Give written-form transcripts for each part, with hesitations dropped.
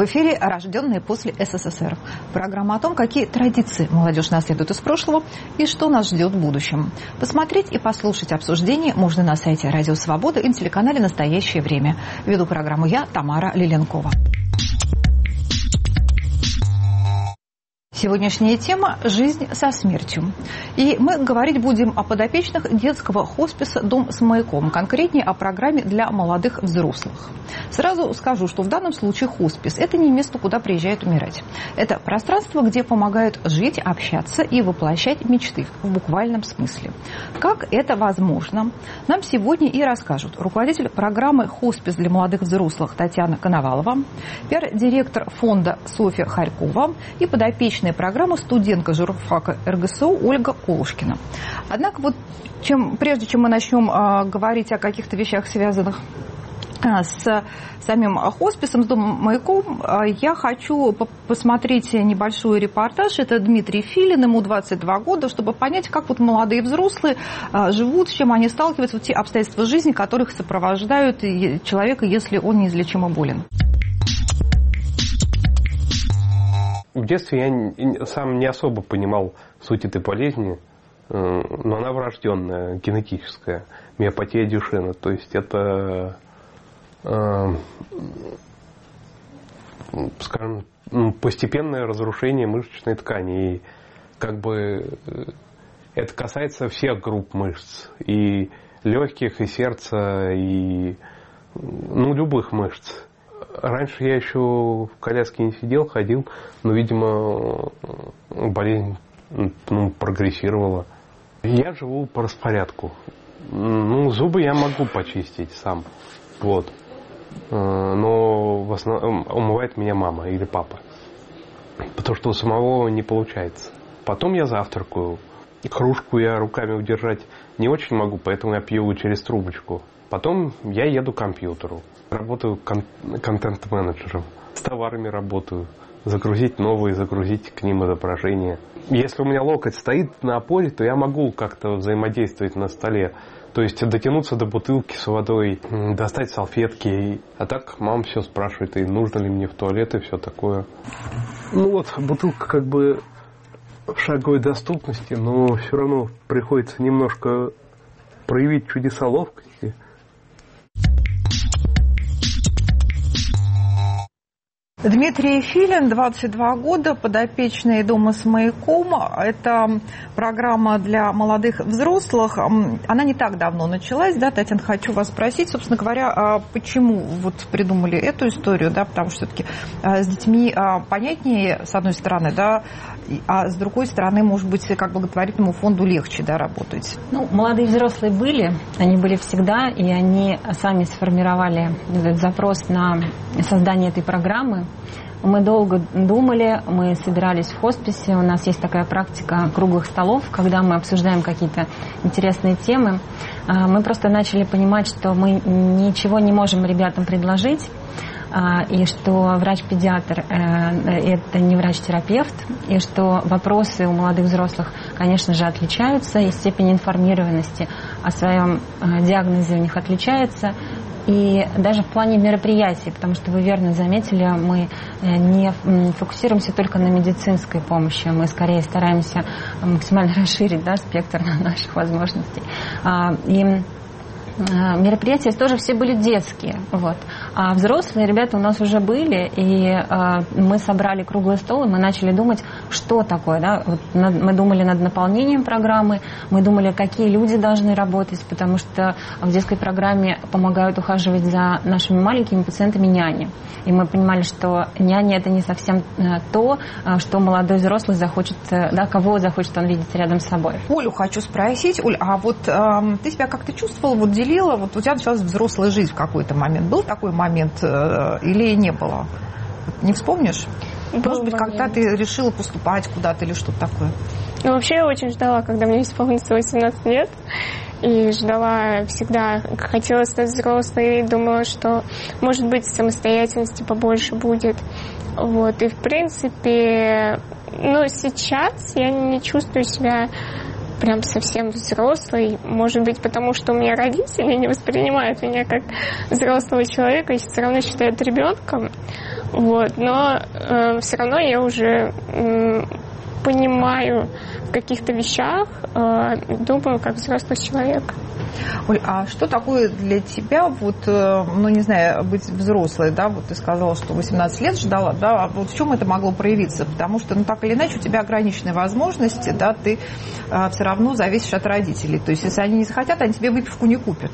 В эфире «Рожденные после СССР». Программа о том, какие традиции молодежь наследует из прошлого и что нас ждет в будущем. Посмотреть и послушать обсуждение можно на сайте «Радио Свобода» и на телеканале «Настоящее время». Веду программу я, Тамара Лиленкова. Сегодняшняя тема – жизнь со смертью. И мы говорить будем о подопечных детского хосписа «Дом с маяком», конкретнее о программе для молодых взрослых. Сразу скажу, что в данном случае хоспис – это не место, куда приезжают умирать. Это пространство, где помогают жить, общаться и воплощать мечты в буквальном смысле. Как это возможно, нам сегодня и расскажут руководитель программы «Хоспис для молодых взрослых» Татьяна Коновалова, пиар-директор фонда Софья Харькова и подопечная программы студентка журфака РГСУ Ольга Колушкина. Однако прежде чем мы начнем говорить о каких-то вещах, связанных с самим хосписом, с Домом маяком, я хочу посмотреть небольшой репортаж. Это Дмитрий Филин, ему 22 года, чтобы понять, как молодые взрослые живут, с чем они сталкиваются, те обстоятельства жизни, которых сопровождают человека, если он неизлечимо болен. В детстве я сам не особо понимал суть этой болезни, но она врожденная, генетическая, миопатия Дюшена. То есть это, скажем, постепенное разрушение мышечной ткани. И это касается всех групп мышц, и легких, и сердца, и любых мышц. Раньше я еще в коляске не сидел, ходил, но, видимо, болезнь прогрессировала. Я живу по распорядку. Зубы я могу почистить сам, но в основном умывает меня мама или папа, потому что у самого не получается. Потом я завтракаю. Кружку я руками удержать не очень могу, поэтому я пью через трубочку. Потом я еду к компьютеру. Работаю контент-менеджером. С товарами работаю. Загрузить новые, загрузить к ним изображения. Если у меня локоть стоит на опоре, то я могу как-то взаимодействовать на столе. То есть дотянуться до бутылки с водой, достать салфетки. А так мама все спрашивает, и нужно ли мне в туалет и все такое. Бутылка в шаговой доступности, но все равно приходится немножко проявить чудеса ловкости. Дмитрий Филин, 22 года, подопечный Дома с маяком. Это программа для молодых взрослых. Она не так давно началась, да, Татьяна, хочу вас спросить, собственно говоря, почему придумали эту историю, да, потому что все-таки с детьми понятнее, с одной стороны, да, а с другой стороны, может быть, как благотворительному фонду легче, да, работать. Молодые взрослые они были всегда, и они сами сформировали этот запрос на создание этой программы. Мы долго думали, мы собирались в хосписе, у нас есть такая практика круглых столов, когда мы обсуждаем какие-то интересные темы. Мы просто начали понимать, что мы ничего не можем ребятам предложить, и что врач-педиатр – это не врач-терапевт, и что вопросы у молодых взрослых, конечно же, отличаются, и степень информированности о своем диагнозе у них отличается. И даже в плане мероприятий, потому что вы верно заметили, мы не фокусируемся только на медицинской помощи, мы скорее стараемся максимально расширить, да, спектр наших возможностей. И мероприятия тоже все были детские, а взрослые ребята у нас уже были, и мы собрали круглый стол, и мы начали думать, что такое, да, мы думали над наполнением программы, мы думали, какие люди должны работать, потому что в детской программе помогают ухаживать за нашими маленькими пациентами няни, и мы понимали, что няня — это не совсем то, что молодой взрослый захочет, да, кого захочет он видеть рядом с собой. Олю хочу спросить, Оль, ты себя как-то чувствовала, делила, у тебя началась взрослая жизнь в какой-то момент. Был такой момент или не было? Не вспомнишь? Может быть, когда ты решила поступать куда-то или что-то такое? Вообще я очень ждала, когда мне исполнится 18 лет. И ждала всегда, хотела стать взрослой, и думала, что, может быть, самостоятельности побольше будет. И, в принципе, сейчас я не чувствую себя прям совсем взрослой. Может быть, потому что у меня родители не воспринимают меня как взрослого человека и все равно считают ребенком. Вот, но все равно я уже понимаю в каких-то вещах, думаю, как взрослый человек. Оль, а что такое для тебя, вот, ну, не знаю, быть взрослой, да, вот ты сказала, что 18 лет ждала, да, а вот в чем это могло проявиться? Потому что, ну, так или иначе, у тебя ограниченные возможности, да, ты все равно зависишь от родителей. То есть, если они не захотят, они тебе выпивку не купят.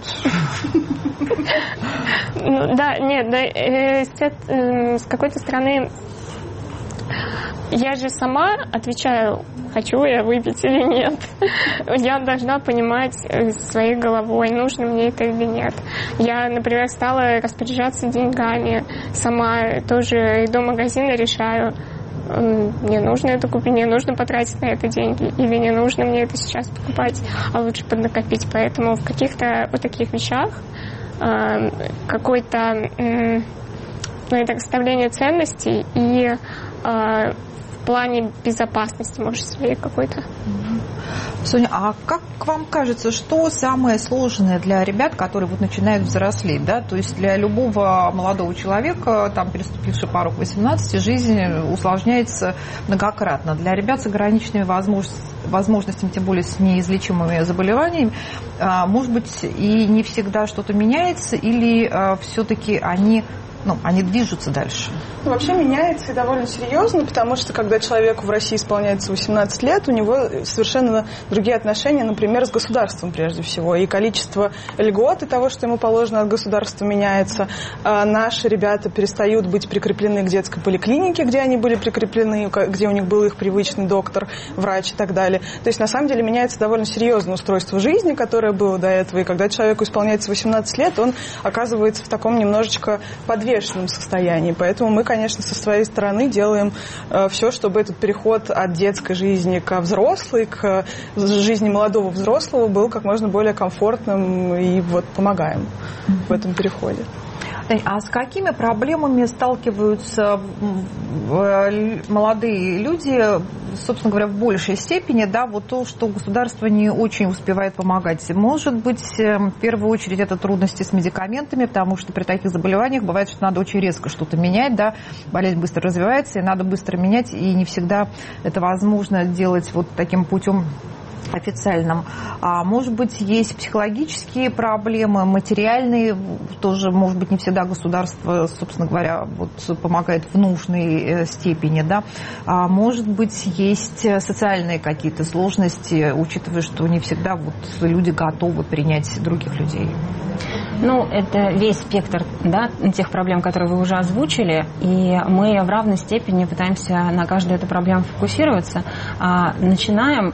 Да, нет, с какой-то стороны я же сама отвечаю, хочу я выпить или нет. Я должна понимать своей головой, нужно мне это или нет. Я, например, стала распоряжаться деньгами сама, тоже до магазина решаю, мне нужно это купить, мне нужно потратить на это деньги, или не нужно мне это сейчас покупать, а лучше поднакопить. Поэтому в каких-то вот таких вещах какое-то расставление ценностей и в плане безопасности, может, своей какой-то. Соня, а как вам кажется, что самое сложное для ребят, которые вот начинают взрослеть, да? То есть для любого молодого человека, там, переступившего порог 18, жизнь усложняется многократно. Для ребят с ограниченными возможностями, тем более с неизлечимыми заболеваниями, может быть, и не всегда что-то меняется, или все-таки они движутся дальше? Вообще меняется и довольно серьезно, потому что когда человеку в России исполняется 18 лет, у него совершенно другие отношения, например, с государством прежде всего. И количество льгот и того, что ему положено от государства, меняется. Наши ребята перестают быть прикреплены к детской поликлинике, где они были прикреплены, где у них был их привычный доктор, врач и так далее. То есть, на самом деле, меняется довольно серьезное устройство жизни, которое было до этого. И когда человеку исполняется 18 лет, он оказывается в таком немножечко подвешенном состоянии. Поэтому мы, конечно, со своей стороны делаем все, чтобы этот переход от детской жизни к взрослой, к жизни молодого взрослого был как можно более комфортным, и вот помогаем в этом переходе. А с какими проблемами сталкиваются молодые люди, собственно говоря, в большей степени, да, вот то, что государство не очень успевает помогать? Может быть, в первую очередь это трудности с медикаментами, потому что при таких заболеваниях бывает, что надо очень резко что-то менять, да, болезнь быстро развивается, и надо быстро менять, и не всегда это возможно делать вот таким путем официальном. А может быть, есть психологические проблемы, материальные, тоже, может быть, не всегда государство, собственно говоря, вот, помогает в нужной степени, да. А может быть, есть социальные какие-то сложности, учитывая, что не всегда вот люди готовы принять других людей. Ну, это весь спектр, да, тех проблем, которые вы уже озвучили, и мы в равной степени пытаемся на каждую эту проблему фокусироваться. Начинаем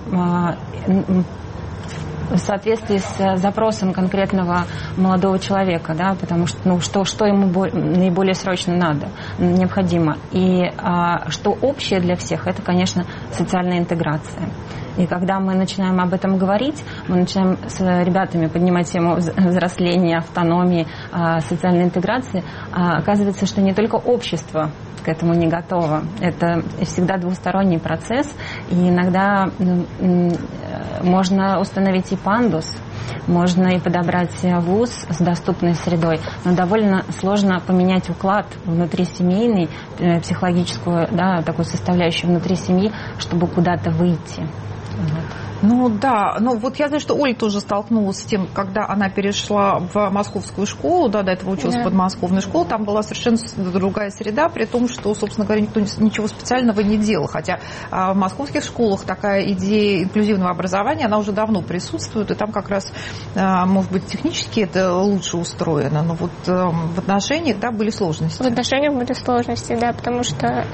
в соответствии с запросом конкретного молодого человека, да, потому что, что ему наиболее срочно надо, необходимо. И что общее для всех, это, конечно, социальная интеграция. И когда мы начинаем об этом говорить, мы начинаем с ребятами поднимать тему взросления, автономии, социальной интеграции, оказывается, что не только общество к этому не готово. Это всегда двусторонний процесс, и иногда можно установить и пандус, можно и подобрать вуз с доступной средой, но довольно сложно поменять уклад внутрисемейный, психологическую, да, такую составляющую внутри семьи, чтобы куда-то выйти. Вот. Ну да, ну вот я знаю, что Оля тоже столкнулась с тем, когда она перешла в московскую школу, да, до этого училась в подмосковной школе, там была совершенно другая среда, при том, что, собственно говоря, никто ничего специального не делал, хотя в московских школах такая идея инклюзивного образования, она уже давно присутствует, и там как раз, может быть, технически это лучше устроено, но вот в отношениях, да, были сложности. В отношениях были сложности, да, потому что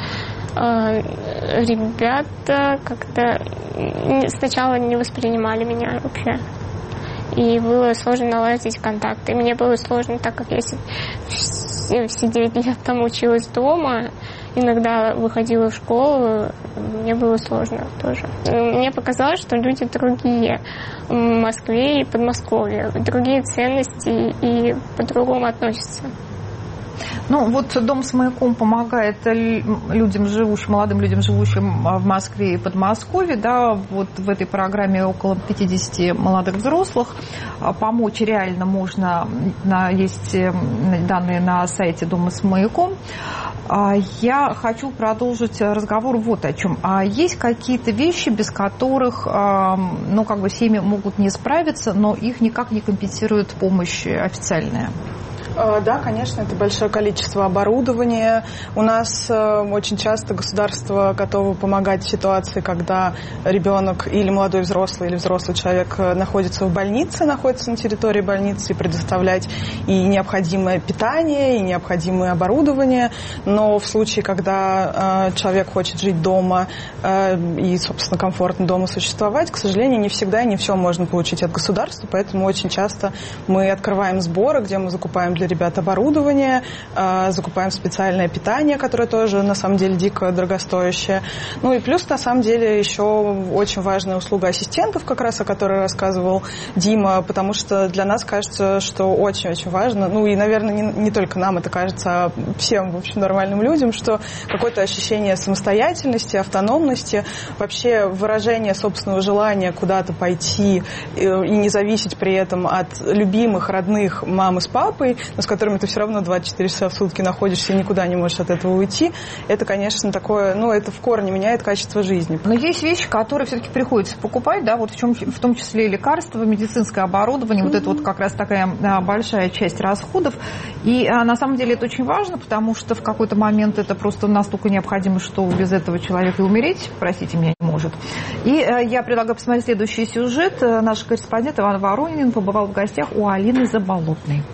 ребята как-то сначала не воспринимали меня вообще. И было сложно наладить контакты. И мне было сложно, так как я все 9 лет там училась дома, иногда выходила в школу, мне было сложно тоже. Мне показалось, что люди другие в Москве и Подмосковье, другие ценности и по-другому относятся. Ну, вот Дом с маяком помогает людям, молодым людям, живущим в Москве и Подмосковье, да, вот в этой программе около 50 молодых взрослых. Помочь реально можно, есть данные на сайте Дома с маяком. Я хочу продолжить разговор вот о чем. Есть какие-то вещи, без которых семьи могут не справиться, но их никак не компенсирует помощь официальная? Да, конечно, это большое количество оборудования. У нас очень часто государство готово помогать в ситуации, когда ребенок или молодой взрослый, или взрослый человек находится в больнице, находится на территории больницы, и предоставлять и необходимое питание, и необходимое оборудование. Но в случае, когда человек хочет жить дома и, собственно, комфортно дома существовать, к сожалению, не всегда и не все можно получить от государства, поэтому очень часто мы открываем сборы, где мы закупаем для ребят оборудование, закупаем специальное питание, которое тоже на самом деле дико дорогостоящее. Ну и плюс на самом деле еще очень важная услуга ассистентов, как раз о которой рассказывал Дима, потому что для нас кажется, что очень-очень важно, ну и, наверное, не только нам это кажется, а всем, в общем, нормальным людям, что какое-то ощущение самостоятельности, автономности, вообще выражение собственного желания куда-то пойти и не зависеть при этом от любимых, родных мамы с папой, но с которыми ты все равно 24 часа в сутки находишься и никуда не можешь от этого уйти, это, конечно, такое, это в корне меняет качество жизни. Но есть вещи, которые все-таки приходится покупать, да, вот в том числе лекарства, медицинское оборудование, вот это вот как раз такая большая часть расходов. И на самом деле это очень важно, потому что в какой-то момент это просто настолько необходимо, что без этого человек и умереть, простите меня, не может. И я предлагаю посмотреть следующий сюжет. Наш корреспондент Иван Воронин побывал в гостях у Алины Заболотной.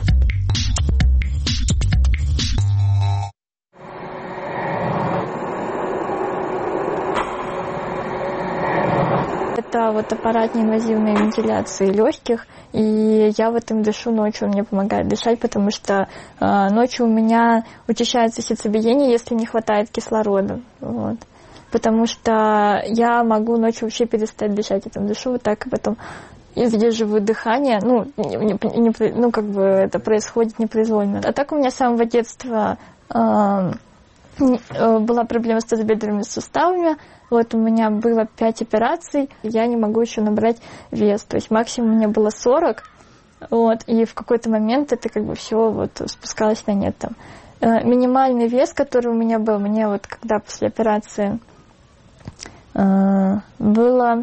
Это вот аппарат неинвазивной вентиляции легких, и я вот им дышу ночью, он мне помогает дышать, потому что ночью у меня учащается сердцебиение, если не хватает кислорода, вот. Потому что я могу ночью вообще перестать дышать, я там дышу вот так, и потом задерживаю дыхание, это происходит непроизвольно. А так у меня с самого детства была проблема с тазобедренными суставами. Вот у меня было 5 операций, я не могу еще набрать вес. То есть максимум у меня было 40, вот, и в какой-то момент это все вот спускалось на нет. Там. Минимальный вес, который у меня был, мне вот когда после операции было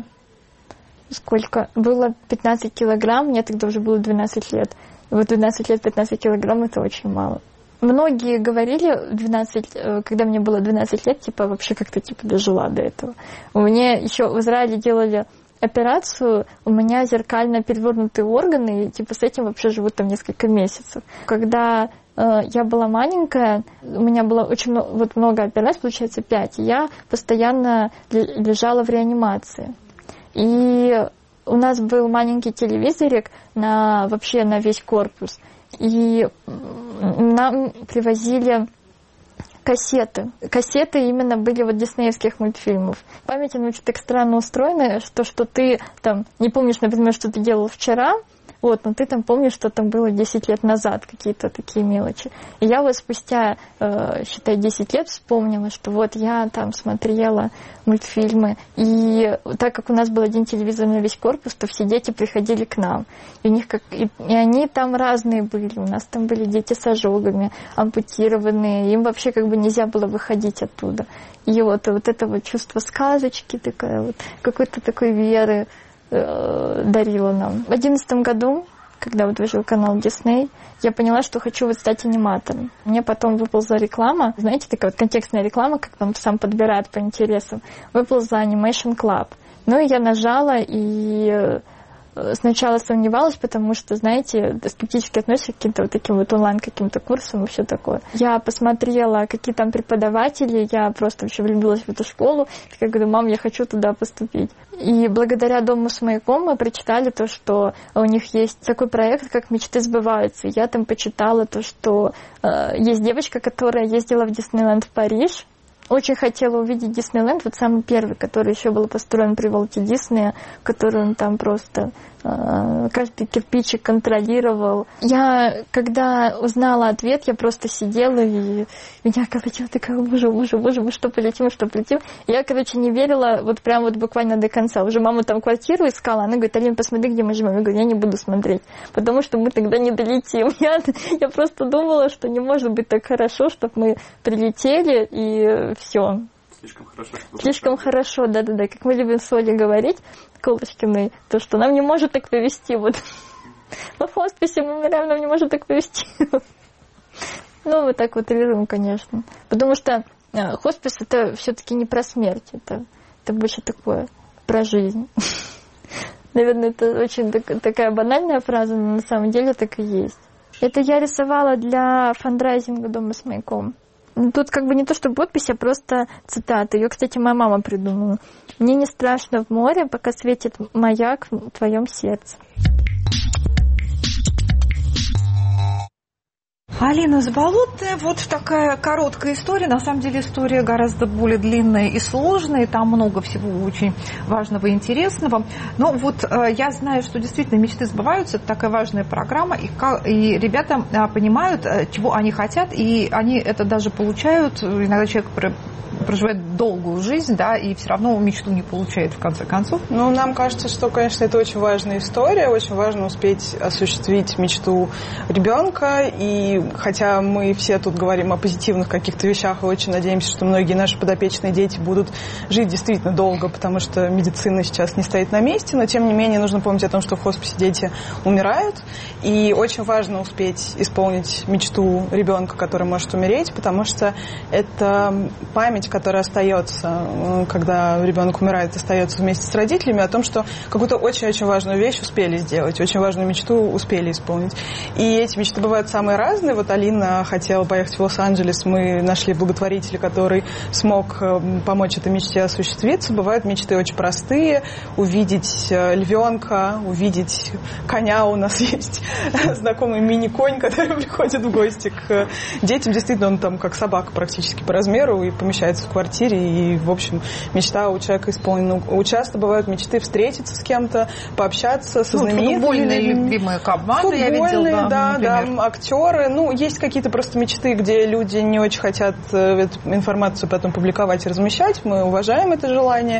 15 килограмм, мне тогда уже было 12 лет. И вот 12 лет 15 килограмм это очень мало. Многие говорили, когда мне было 12 лет, вообще как-то дожила до этого. У меня еще в Израиле делали операцию, у меня зеркально перевернутые органы, и с этим вообще живут там несколько месяцев. Когда я была маленькая, у меня было очень много операций, получается 5, и я постоянно лежала в реанимации. И у нас был маленький телевизорик вообще на весь корпус. И нам привозили кассеты. Кассеты именно были диснеевских мультфильмов. Память, так странно устроена, что ты там не помнишь, например, что ты делал вчера, но ты там помнишь, что там было 10 лет назад, какие-то такие мелочи. И я спустя, 10 лет вспомнила, что я там смотрела мультфильмы. И так как у нас был один телевизор на весь корпус, то все дети приходили к нам. И, и они там разные были. У нас там были дети с ожогами, ампутированные. Им вообще нельзя было выходить оттуда. И это чувство сказочки, какой-то такой веры дарила нам. В 2011 году, когда вышел канал Disney, я поняла, что хочу стать аниматором. Мне потом выползла реклама, знаете, такая контекстная реклама, как там сам подбирает по интересам, выползла Animation Club. И я нажала, и сначала сомневалась, потому что, знаете, скептически относишься к каким-то таким онлайн каким-то курсам и все такое. Я посмотрела, какие там преподаватели, я просто вообще влюбилась в эту школу. Я говорю, мам, я хочу туда поступить. И благодаря Дому с маяком мы прочитали то, что у них есть такой проект, как «Мечты сбываются». Я там почитала то, что есть девочка, которая ездила в Диснейленд в Париж, очень хотела увидеть Диснейленд, вот самый первый, который еще был построен при Уолте Диснея, который он там просто каждый кирпичик контролировал. Я, когда узнала ответ, я просто сидела, и меня колотила такая, боже, мы что полетим. Я, не верила вот прям вот буквально до конца. Уже мама там квартиру искала, она говорит: Алина, посмотри, где мы живем. Я говорю: я не буду смотреть, потому что мы тогда не долетим. Я просто думала, что не может быть так хорошо, чтобы мы прилетели, и все. Слишком хорошо, да. Как мы любим с Олей говорить, Колышкиной, то, что нам не может так повезти. Вот. Мы в хосписе, мы умираем, нам не может так повезти. Ну, вот так вот режим, конечно. Потому что хоспис — это все-таки не про смерть, это больше такое про жизнь. Наверное, это очень такая банальная фраза, но на самом деле так и есть. Это я рисовала для фандрайзинга дома с маяком. Тут не то что подпись, а просто цитата. Ее, кстати, моя мама придумала. «Мне не страшно в море, пока светит маяк в твоем сердце». Алина Заболотная, вот такая короткая история. На самом деле история гораздо более длинная и сложная, и там много всего очень важного и интересного. Но вот я знаю, что действительно мечты сбываются, это такая важная программа, и ребята понимают, чего они хотят, и они это даже получают. Иногда человек проживает долгую жизнь, да, и все равно мечту не получает в конце концов. Ну, нам кажется, что, конечно, это очень важная история, очень важно успеть осуществить мечту ребенка, и хотя мы все тут говорим о позитивных каких-то вещах и очень надеемся, что многие наши подопечные дети будут жить действительно долго, потому что медицина сейчас не стоит на месте, но тем не менее нужно помнить о том, что в хосписе дети умирают, и очень важно успеть исполнить мечту ребенка, который может умереть, потому что это память, которая остается, когда ребенок умирает, остается вместе с родителями, о том, что какую-то очень-очень важную вещь успели сделать, очень важную мечту успели исполнить. И эти мечты бывают самые разные. Вот Алина хотела поехать в Лос-Анджелес, мы нашли благотворителя, который смог помочь этой мечте осуществиться. Бывают мечты очень простые. Увидеть львенка, увидеть коня. У нас есть знакомый мини-конь, который приходит в гости к детям. Действительно, он там как собака практически по размеру и помещается в квартире, и, в общем, мечта у человека исполнена. Часто бывают мечты встретиться с кем-то, пообщаться со знаменитыми. Футбольные любимые команды, я видела, да, актеры. Ну, есть какие-то просто мечты, где люди не очень хотят эту информацию потом публиковать и размещать. Мы уважаем это желание,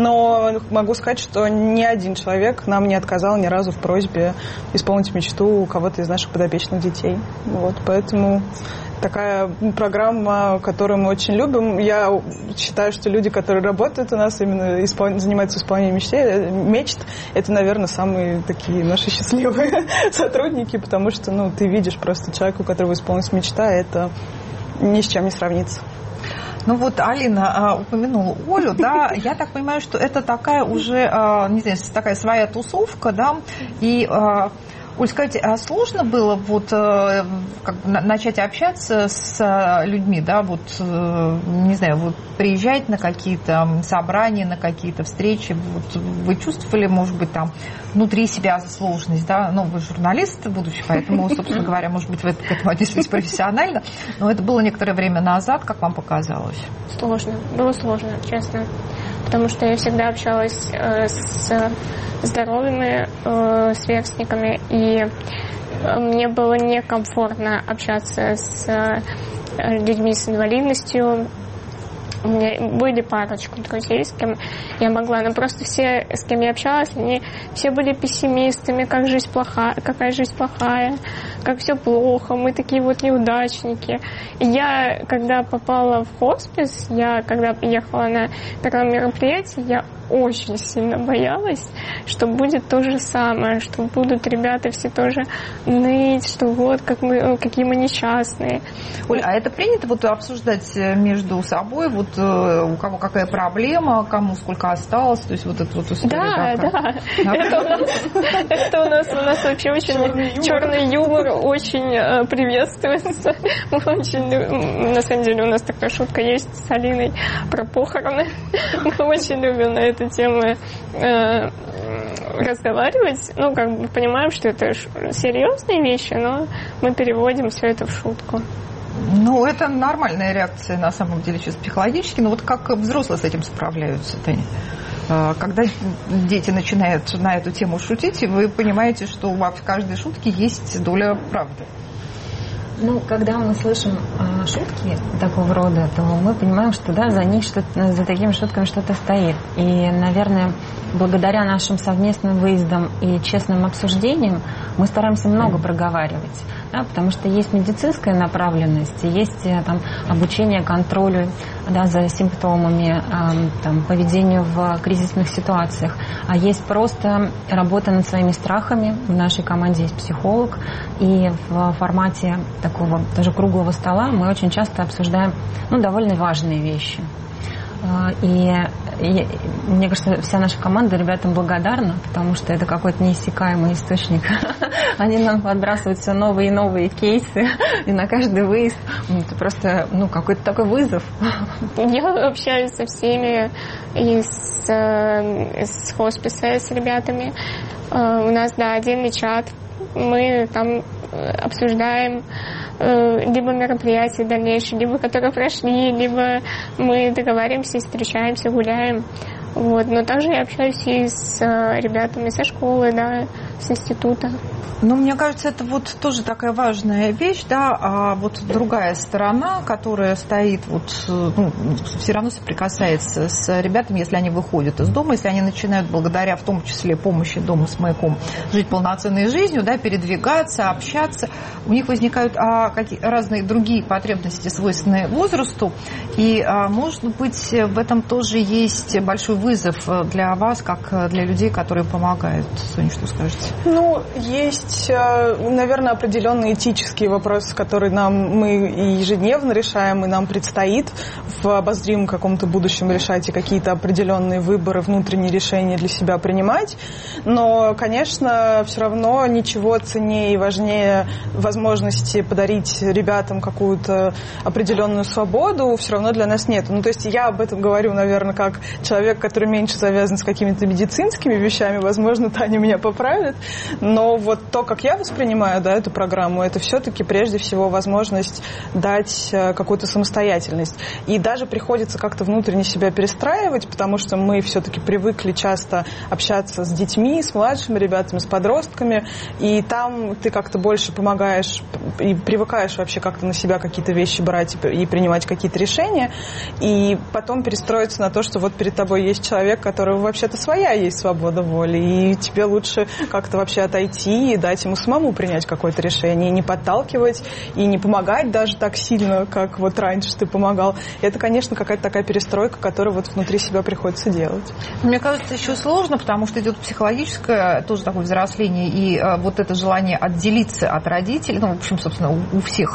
но могу сказать, что ни один человек нам не отказал ни разу в просьбе исполнить мечту у кого-то из наших подопечных детей. Вот, поэтому такая программа, которую мы очень любим. Я считаю, что люди, которые работают у нас, именно занимаются исполнением мечт, это, наверное, самые такие наши счастливые сотрудники, потому что, ты видишь просто человека, у которого исполнилась мечта, это ни с чем не сравнится. Ну вот Алина упомянула Олю, да, я так понимаю, что это такая уже, не знаю, такая своя тусовка, да, и... Оль, скажите, а сложно было начать общаться с людьми, да, не знаю, приезжать на какие-то собрания, на какие-то встречи, вы чувствовали, может быть, там внутри себя сложность, да, вы журналист будущий, поэтому, собственно говоря, может быть, вы к этому отнеслись профессионально, но это было некоторое время назад, как вам показалось? Было сложно, честно, потому что я всегда общалась с здоровыми сверстниками, и мне было некомфортно общаться с людьми с инвалидностью. У меня были парочку друзей, с кем я могла, но просто все, с кем я общалась, они все были пессимистами, какая жизнь плохая, как все плохо, мы такие неудачники. И я, когда попала в хоспис, когда ехала на первое мероприятие, я очень сильно боялась, что будет то же самое, что будут ребята все тоже ныть, что какие мы несчастные. Оля, а это принято обсуждать между собой, у кого какая проблема, кому сколько осталось, то есть эта история? Да. Это у нас вообще очень черный юмор очень приветствуется. На самом деле у нас такая шутка есть с Алиной про похороны. Мы очень любим на эту тему разговаривать. Понимаем, что это серьезные вещи, но мы переводим все это в шутку. Ну, это нормальная реакция, на самом деле, чисто психологически. Но вот как взрослые с этим справляются, Таня? Когда дети начинают на эту тему шутить, вы понимаете, что в каждой шутке есть доля правды. Ну, когда мы слышим шутки такого рода, то мы понимаем, что да, за такими шутками что-то стоит. И, наверное, благодаря нашим совместным выездам и честным обсуждениям мы стараемся много проговаривать. Да, потому что есть медицинская направленность, есть там, обучение контролю, да, за симптомами, там, поведению в кризисных ситуациях. А есть просто работа над своими страхами. В нашей команде есть психолог. И в формате такого тоже круглого стола мы очень часто обсуждаем довольно важные вещи. И мне кажется, вся наша команда ребятам благодарна, потому что это какой-то неиссякаемый источник. Они нам подбрасывают все новые и новые кейсы, и на каждый выезд это просто какой-то такой вызов. Я общаюсь со всеми с хосписа, с ребятами. У нас, отдельный чат. Мы там обсуждаем либо мероприятия дальнейшие, либо которые прошли, либо мы договариваемся, встречаемся, гуляем. Вот. Но также я общаюсь и с ребятами со школы, с института. Мне кажется, это вот тоже такая важная вещь, а вот другая сторона, которая стоит, все равно соприкасается с ребятами, если они выходят из дома, если они начинают благодаря, в том числе, помощи дома с маяком, жить полноценной жизнью, общаться, общаться, у них возникают разные другие потребности, свойственные возрасту, и, может быть, в этом тоже есть большой вызов для вас, как для людей, которые помогают. Соня, что скажете? Есть, наверное, определенные этические вопросы, которые мы ежедневно решаем, и нам предстоит в обозримом каком-то будущем решать и какие-то определенные выборы, внутренние решения для себя принимать. Но, конечно, все равно ничего ценнее и важнее возможности подарить ребятам какую-то определенную свободу все равно для нас нет. То есть я об этом говорю, наверное, как человек, который меньше завязан с какими-то медицинскими вещами. Возможно, Таня меня поправит. Но вот то, как я воспринимаю эту программу, это все-таки прежде всего возможность дать какую-то самостоятельность. И даже приходится как-то внутренне себя перестраивать, потому что мы все-таки привыкли часто общаться с детьми, с младшими ребятами, с подростками, и там ты как-то больше помогаешь и привыкаешь вообще как-то на себя какие-то вещи брать и принимать какие-то решения, и потом перестроиться на то, что вот перед тобой есть человек, у которого вообще-то своя есть свобода воли, и тебе лучше как-то вообще отойти и дать ему самому принять какое-то решение, и не подталкивать, и не помогать даже так сильно, как вот раньше ты помогал. И это, конечно, какая-то такая перестройка, которую вот внутри себя приходится делать. Мне кажется, еще сложно, потому что идет психологическое тоже такое взросление, и вот это желание отделиться от родителей, в общем, собственно, у всех,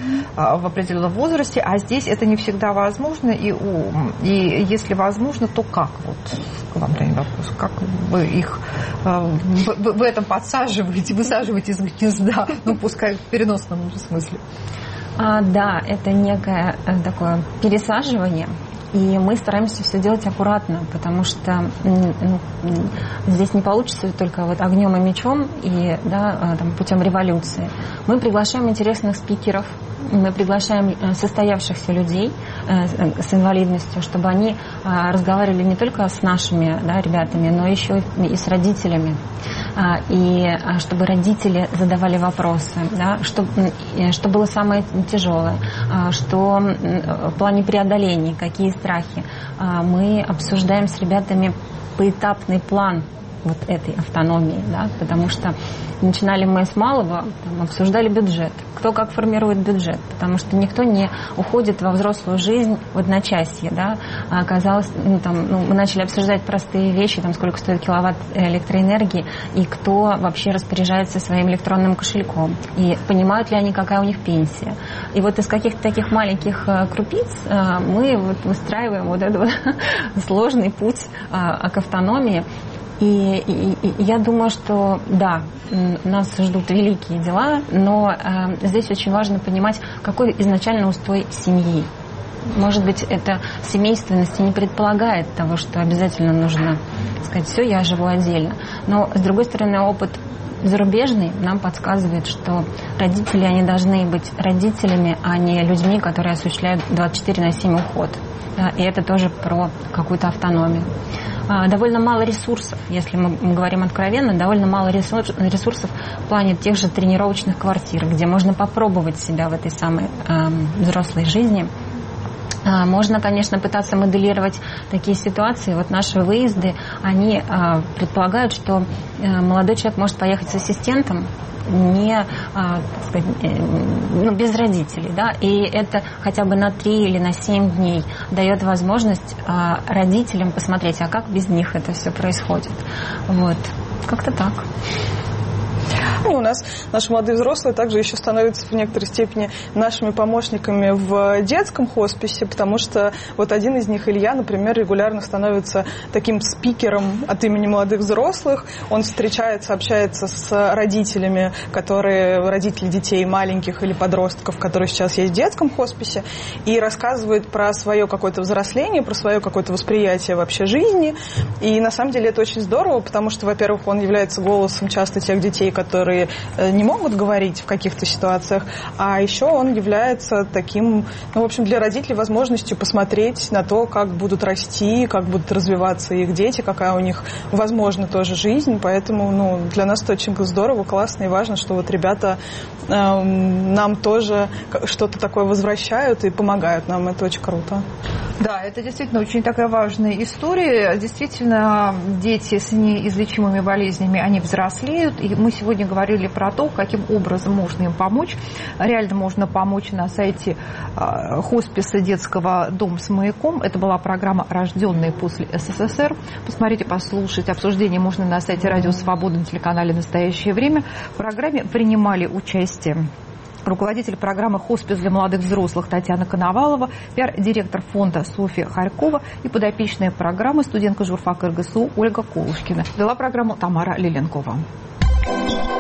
в определенном возрасте, а здесь это не всегда возможно, и если возможно, то как? Вот к вам, Таня, вопрос. Как вы их в этом подсаживаете, высаживаете из гнезда, пускай в переносном смысле? Да, это некое такое пересаживание. И мы стараемся все делать аккуратно, потому что здесь не получится только огнем и мечом и путем революции. Мы приглашаем интересных спикеров, мы приглашаем состоявшихся людей с инвалидностью, чтобы они разговаривали не только с нашими ребятами, но еще и с родителями. И чтобы родители задавали вопросы, что было самое тяжелое, что в плане преодоления, какие страхи. Мы обсуждаем с ребятами поэтапный план вот этой автономии, потому что начинали мы с малого, обсуждали бюджет, кто как формирует бюджет, потому что никто не уходит во взрослую жизнь в одночасье, оказалось, мы начали обсуждать простые вещи, сколько стоит киловатт электроэнергии, и кто вообще распоряжается своим электронным кошельком, и понимают ли они, какая у них пенсия. И вот из каких-то таких маленьких крупиц мы выстраиваем вот этот сложный путь к автономии. И я думаю, что нас ждут великие дела, но здесь очень важно понимать, какой изначально устой семьи. Может быть, эта семейственность не предполагает того, что обязательно нужно сказать: все, я живу отдельно. Но, с другой стороны, опыт зарубежный нам подсказывает, что родители, они должны быть родителями, а не людьми, которые осуществляют 24/7 уход. Да, и это тоже про какую-то автономию. Довольно мало ресурсов, если мы говорим откровенно, довольно мало ресурсов в плане тех же тренировочных квартир, где можно попробовать себя в этой самой взрослой жизни. Можно, конечно, пытаться моделировать такие ситуации. Вот наши выезды, они предполагают, что молодой человек может поехать с ассистентом, не, так сказать, без родителей, да, и это хотя бы на 3 или на 7 дней дает возможность родителям посмотреть, а как без них это все происходит. Вот, как-то так. У нас наши молодые взрослые также еще становятся в некоторой степени нашими помощниками в детском хосписе, потому что вот один из них, Илья, например, регулярно становится таким спикером от имени молодых взрослых. Он встречается, общается с родителями, родители детей маленьких или подростков, которые сейчас есть в детском хосписе, и рассказывает про свое какое-то взросление, про свое какое-то восприятие вообще жизни. И на самом деле это очень здорово, потому что, во-первых, он является голосом часто тех детей, которые не могут говорить в каких-то ситуациях, а еще он является таким, в общем, для родителей возможностью посмотреть на то, как будут расти, как будут развиваться их дети, какая у них, возможно, тоже жизнь. Поэтому, для нас это очень здорово, классно и важно, что вот ребята нам тоже что-то такое возвращают и помогают нам. Это очень круто. Да, это действительно очень такая важная история. Действительно, дети с неизлечимыми болезнями, они взрослеют. И мы сегодня говорили про то, каким образом можно им помочь. Реально можно помочь на сайте хосписа детского «Дом с маяком». Это была программа «Рожденные после СССР». Посмотрите, послушать. Обсуждение можно на сайте «Радио Свобода» на телеканале «Настоящее время». В программе принимали участие руководитель программы «Хоспис для молодых взрослых» Татьяна Коновалова, пиар-директор фонда Софья Харькова и подопечная программы студентка журфака РГСУ Ольга Колушкина. Вела программу Тамара Лиленкова.